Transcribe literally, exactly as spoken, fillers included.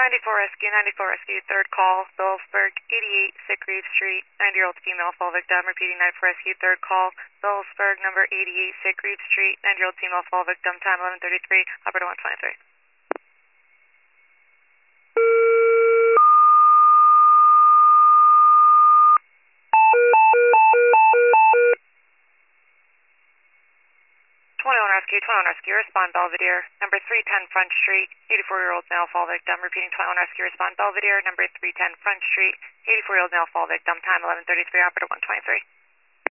ninety-four Rescue, ninety-four Rescue, third call, Phillipsburg, eighty-eight Sickreeve Street, ninety-year-old female fall victim. Repeating, ninety-four Rescue, third call, Phillipsburg, number eighty-eight Sickreeve Street, ninety-year-old female fall victim, time eleven thirty-three, operator one twenty-three. twenty-one Rescue, twenty-one Rescue, respond Belvedere, number three ten Front Street, eighty-four-year-old male fall victim. Repeating, twenty-one Rescue, respond Belvedere, number three ten Front Street, eighty-four-year-old male fall victim, time eleven thirty-three, operator one twenty-three.